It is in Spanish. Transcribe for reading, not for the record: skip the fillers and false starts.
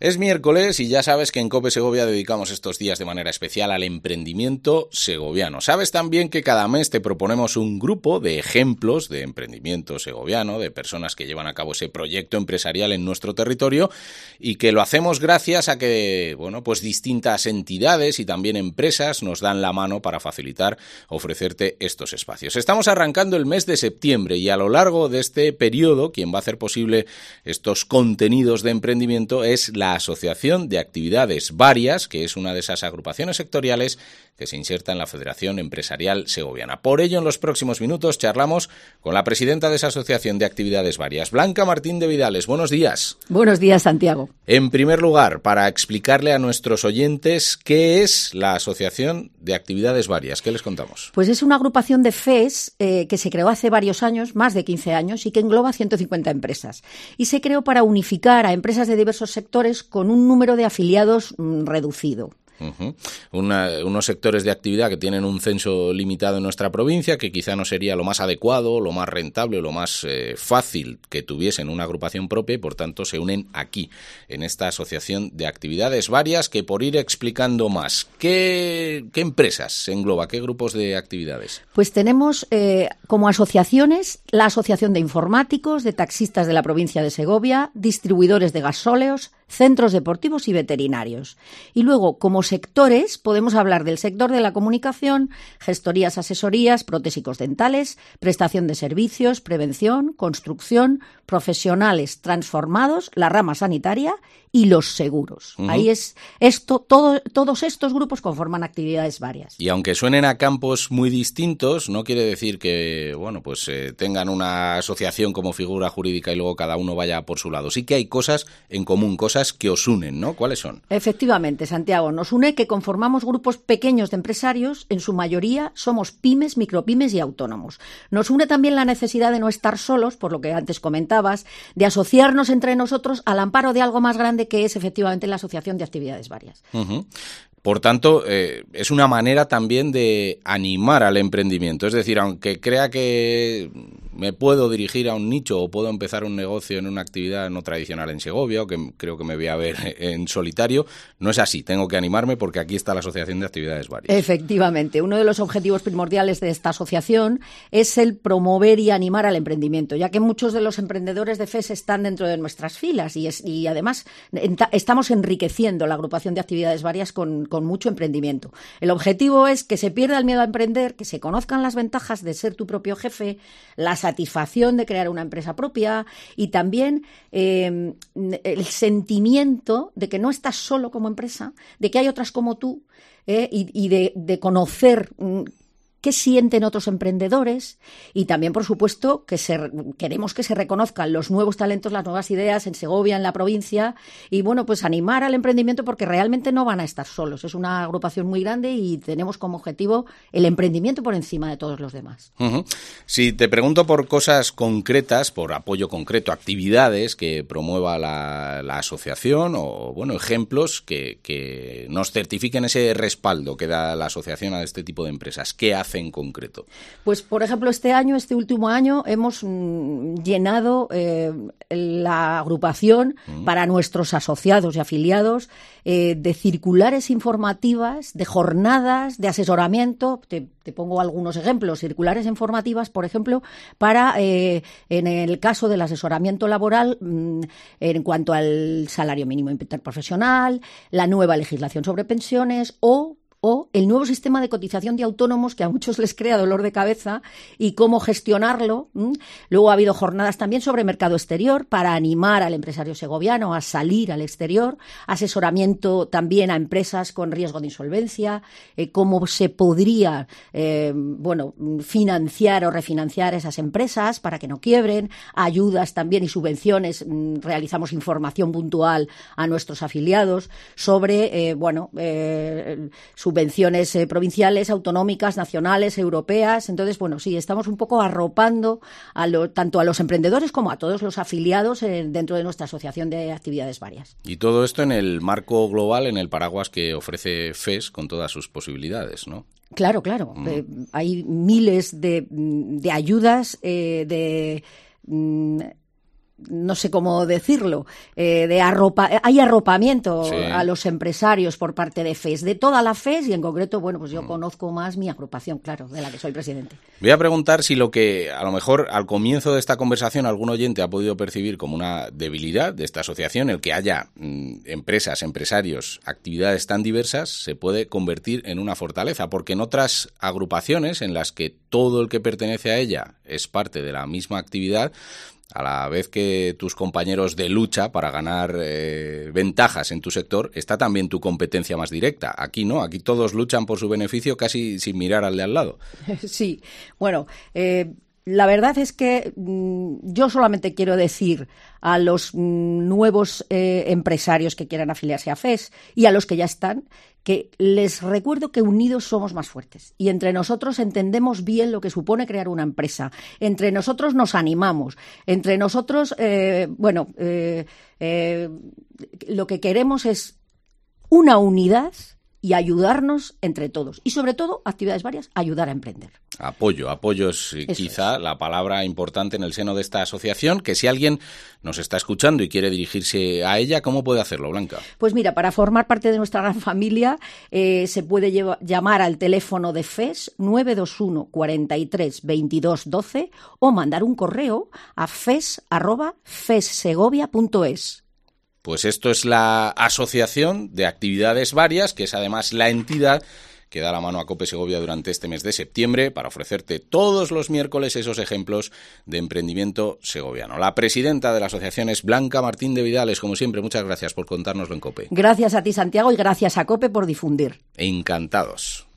Es miércoles y ya sabes que en COPE Segovia dedicamos estos días de manera especial al emprendimiento segoviano. Sabes también que cada mes te proponemos un grupo de ejemplos de emprendimiento segoviano, de personas que llevan a cabo ese proyecto empresarial en nuestro territorio y que lo hacemos gracias a que, pues distintas entidades y también empresas nos dan la mano para facilitar, ofrecerte estos espacios. Estamos arrancando el mes de septiembre y a lo largo de este periodo, quien va a hacer posible estos contenidos de emprendimiento es la Asociación de Actividades Varias, que es una de esas agrupaciones sectoriales que se inserta en la Federación Empresarial Segoviana. Por ello, en los próximos minutos charlamos con la presidenta de esa Asociación de Actividades Varias, Blanca Martín de Vidales. Buenos días. Buenos días, Santiago. En primer lugar, para explicarle a nuestros oyentes qué es la Asociación de Actividades Varias, ¿qué les contamos? Pues es una agrupación de FES que se creó hace varios años, más de 15 años, y que engloba 150 empresas. Y se creó para unificar a empresas de diversos sectores con un número de afiliados reducido. Unos sectores de actividad que tienen un censo limitado en nuestra provincia, que quizá no sería lo más adecuado, lo más rentable, lo más fácil que tuviesen una agrupación propia y por tanto se unen aquí, en esta Asociación de Actividades Varias, que por ir explicando más, ¿qué empresas se engloba? ¿Qué grupos de actividades? Pues tenemos como asociaciones la Asociación de Informáticos, de Taxistas de la provincia de Segovia, distribuidores de gasóleos, centros deportivos y veterinarios. Y luego, como sectores, podemos hablar del sector de la comunicación, gestorías, asesorías, protésicos dentales, prestación de servicios, prevención, construcción, profesionales transformados, la rama sanitaria y los seguros. Ahí es esto, todos estos grupos conforman actividades varias. Y aunque suenen a campos muy distintos, no quiere decir que, tengan una asociación como figura jurídica y luego cada uno vaya por su lado. Sí que hay cosas en común, cosas que os unen, ¿no? ¿Cuáles son? Efectivamente, Santiago, nos une que conformamos grupos pequeños de empresarios, en su mayoría somos pymes, micropymes y autónomos. Nos une también la necesidad de no estar solos, por lo que antes comentabas, de asociarnos entre nosotros al amparo de algo más grande que es efectivamente la Asociación de Actividades Varias. Por tanto, es una manera también de animar al emprendimiento. Es decir, aunque crea que me puedo dirigir a un nicho o puedo empezar un negocio en una actividad no tradicional en Segovia o que creo que me voy a ver en solitario, no es así. Tengo que animarme porque aquí está la Asociación de Actividades Varias. Efectivamente. Uno de los objetivos primordiales de esta asociación es el promover y animar al emprendimiento, ya que muchos de los emprendedores de FES están dentro de nuestras filas y además estamos enriqueciendo la agrupación de actividades varias con mucho emprendimiento. El objetivo es que se pierda el miedo a emprender, que se conozcan las ventajas de ser tu propio jefe, la satisfacción de crear una empresa propia y también el sentimiento de que no estás solo como empresa, de que hay otras como tú y de conocer qué sienten otros emprendedores y también, por supuesto, que queremos que se reconozcan los nuevos talentos, las nuevas ideas en Segovia, en la provincia y, pues animar al emprendimiento porque realmente no van a estar solos. Es una agrupación muy grande y tenemos como objetivo el emprendimiento por encima de todos los demás. Si te pregunto por cosas concretas, por apoyo concreto, actividades que promueva la asociación o, ejemplos que nos certifiquen ese respaldo que da la asociación a este tipo de empresas, ¿qué hace en concreto? Pues, por ejemplo, este último año, hemos llenado la agrupación para nuestros asociados y afiliados de circulares informativas, de jornadas, de asesoramiento. Te pongo algunos ejemplos. Circulares informativas, por ejemplo, para, en el caso del asesoramiento laboral, en cuanto al salario mínimo interprofesional, la nueva legislación sobre pensiones o el nuevo sistema de cotización de autónomos que a muchos les crea dolor de cabeza y cómo gestionarlo. Luego ha habido jornadas también sobre mercado exterior para animar al empresario segoviano a salir al exterior, asesoramiento también a empresas con riesgo de insolvencia, cómo se podría financiar o refinanciar esas empresas para que no quiebren, ayudas también y subvenciones. Realizamos información puntual a nuestros afiliados sobre subvenciones provinciales, autonómicas, nacionales, europeas. Entonces, sí, estamos un poco arropando tanto a los emprendedores como a todos los afiliados dentro de nuestra Asociación de Actividades Varias. Y todo esto en el marco global, en el paraguas que ofrece FES con todas sus posibilidades, ¿no? Claro. Hay miles de ayudas, no sé cómo decirlo, hay arropamiento a los empresarios por parte de FES, de toda la FES, y en concreto, bueno, pues yo conozco más mi agrupación, claro, de la que soy presidente. Voy a preguntar si lo que a lo mejor al comienzo de esta conversación algún oyente ha podido percibir como una debilidad de esta asociación, el que haya empresas, empresarios, actividades tan diversas, se puede convertir en una fortaleza, porque en otras agrupaciones en las que todo el que pertenece a ella es parte de la misma actividad, a la vez que tus compañeros de lucha para ganar ventajas en tu sector, está también tu competencia más directa. Aquí no, aquí todos luchan por su beneficio casi sin mirar al de al lado. Sí, bueno, la verdad es que yo solamente quiero decir a los nuevos empresarios que quieran afiliarse a FES y a los que ya están, que les recuerdo que unidos somos más fuertes y entre nosotros entendemos bien lo que supone crear una empresa, entre nosotros nos animamos, entre nosotros, lo que queremos es una unidad y ayudarnos entre todos. Y sobre todo, actividades varias, ayudar a emprender. Apoyo es quizá la palabra importante en el seno de esta asociación, que si alguien nos está escuchando y quiere dirigirse a ella, ¿cómo puede hacerlo, Blanca? Pues mira, para formar parte de nuestra gran familia se puede llamar al teléfono de FES 921 43 22 12 o mandar un correo a fes@fessegovia.es. Pues esto es la Asociación de Actividades Varias, que es además la entidad que da la mano a COPE Segovia durante este mes de septiembre para ofrecerte todos los miércoles esos ejemplos de emprendimiento segoviano. La presidenta de la asociación es Blanca Martín de Vidales. Como siempre, muchas gracias por contárnoslo en COPE. Gracias a ti, Santiago, y gracias a COPE por difundir. Encantados.